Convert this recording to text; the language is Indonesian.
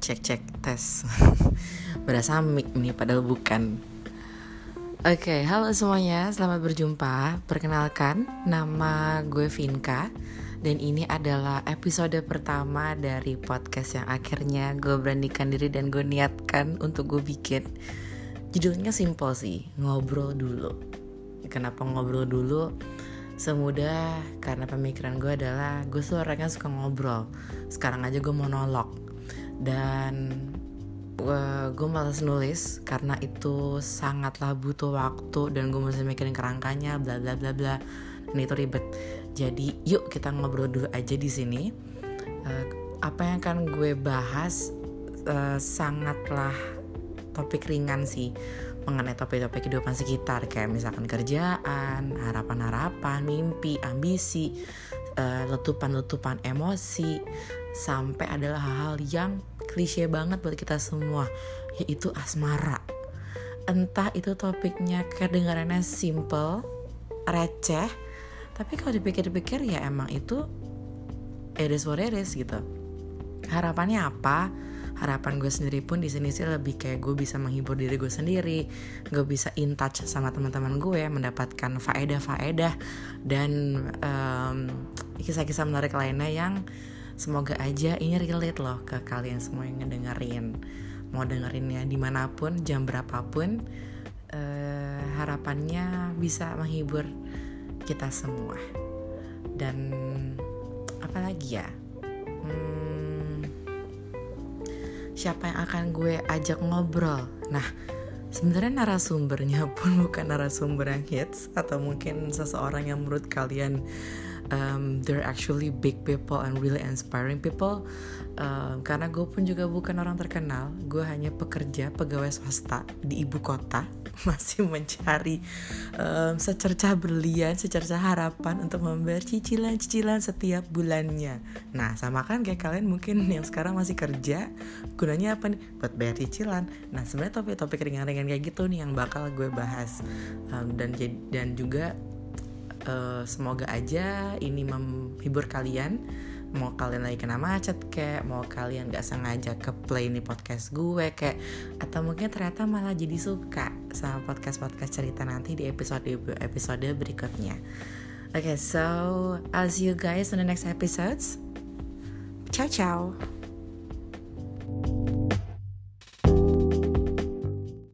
Cek tes. Berasa mic nih padahal bukan. Oke, halo semuanya, selamat berjumpa. Perkenalkan, nama gue Vinka. Dan ini adalah episode pertama dari podcast yang akhirnya gue beranikan diri dan gue niatkan untuk gue bikin. Judulnya simple sih, ngobrol dulu. Kenapa ngobrol dulu? Semudah karena pemikiran gue adalah gue tuh orangnya suka ngobrol. Sekarang aja gue monolog. Dan gue malas nulis karena itu sangatlah butuh waktu dan gue mesti mikirin kerangkanya bla bla bla bla, dan itu ribet. Jadi yuk kita ngobrol dulu aja di sini. Apa yang akan gue bahas sangatlah topik ringan sih, mengenai topik-topik kehidupan sekitar, kayak misalkan kerjaan, harapan-harapan, mimpi, ambisi, letupan-letupan emosi, sampai adalah hal-hal yang klise banget buat kita semua, yaitu asmara. Entah itu topiknya kedengarannya simple, receh, tapi kalau dipikir-pikir ya emang itu it is what it is gitu. Harapannya apa? Harapan gue sendiri pun di sini sih lebih kayak gue bisa menghibur diri gue sendiri, gue bisa in touch sama teman-teman gue, mendapatkan faedah-faedah dan kisah-kisah menarik lainnya yang semoga aja ini relate loh ke kalian semua yang ngedengerin. Mau dengerinnya dimanapun, jam berapapun, harapannya bisa menghibur kita semua. Dan apa lagi ya? Siapa yang akan gue ajak ngobrol? Nah, sebenarnya narasumbernya pun bukan narasumber yang hits, atau mungkin seseorang yang menurut kalian they're actually big people and really inspiring people, karena gue pun juga bukan orang terkenal. Gue hanya pekerja pegawai swasta di ibu kota, masih mencari secercah berlian, secercah harapan untuk membayar cicilan-cicilan setiap bulannya. Nah, sama kan kayak kalian mungkin yang sekarang masih kerja, gunanya apa nih? Buat bayar cicilan. Nah, sebenarnya topik-topik ringan-ringan kayak gitu nih yang bakal gue bahas, dan juga semoga aja ini menghibur kalian. Mau kalian lagi kena macet kayak, mau kalian gak sengaja ke play nih podcast gue kayak, atau mungkin ternyata malah jadi suka sama podcast-podcast cerita nanti di episode berikutnya. Okay, so I'll see you guys on the next episodes. Ciao ciao.